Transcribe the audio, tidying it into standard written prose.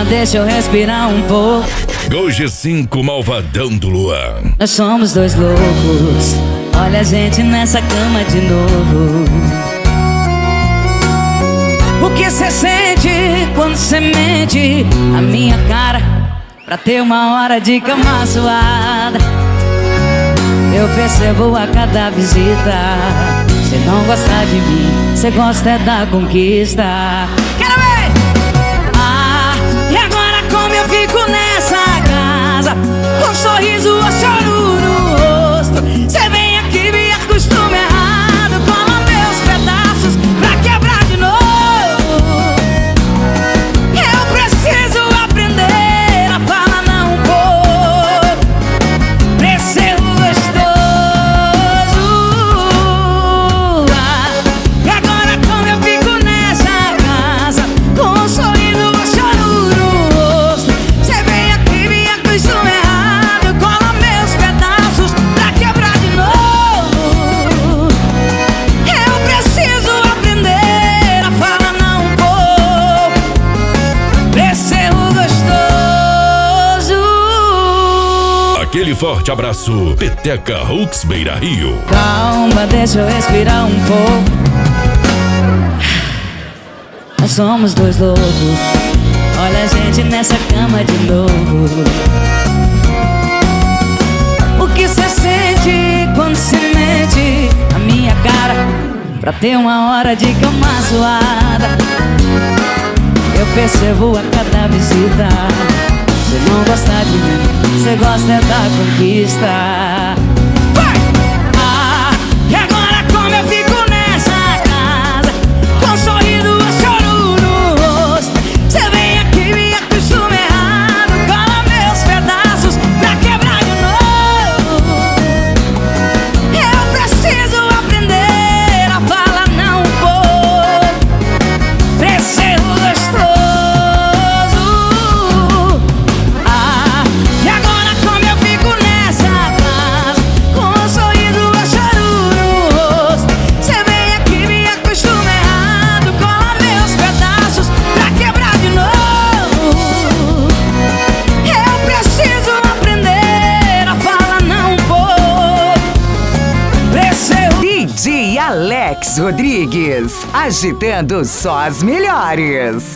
Calma, deixa eu respirar um pouco. Gol G5 Malvadão do Luan. Nós somos dois loucos, olha a gente nessa cama de novo. O que cê sente quando cê mente a minha cara pra ter uma hora de cama suada? Eu percebo a cada visita, cê não gosta de mim, cê gosta é da conquista. Quero ver! Ah, e agora como eu fico nessa casa, com um sorriso ou choro no rosto? Cê vem aqui, me acostuma errado, cola meus pedaços pra quebrar de novo. Eu preciso aprender a falar não um pouco, pra ser gostoso. Ah, e agora como eu fico nessa casa, com um sorriso ou choro no rosto? Cê vem aqui, me acostuma errado, cola meus pedaços pra quebrar de novo. Eu preciso aprender a falar não um pouco, pra ser gostoso. Aquele forte abraço, Peteca Hooks Beira Rio. Calma, deixa eu respirar um pouco. Nós somos dois loucos, olha a gente nessa cama de novo. O que cê sente quando cê mente a minha cara pra ter uma hora de cama suada? Eu percebo a cada visita, cê não gosta de mim, cê gosta é da conquista. Vai! Ah, e agora como eu fico nessa casa, com um sorriso ou choro no rosto? Cê vem aqui, me acostuma errado, cola meus pedaços pra quebrar de novo. Eu preciso aprender a falar não um pouco, pra ser gostoso. Ah, e agora como eu fico nessa casa, com um sorriso ou choro no rosto? Cê vem aqui, me acostuma errado, cola meus pedaços pra quebrar de novo. Eu preciso aprender a falar não um pouco, pra ser DJ Alex Rodrigues, agitando só as melhores.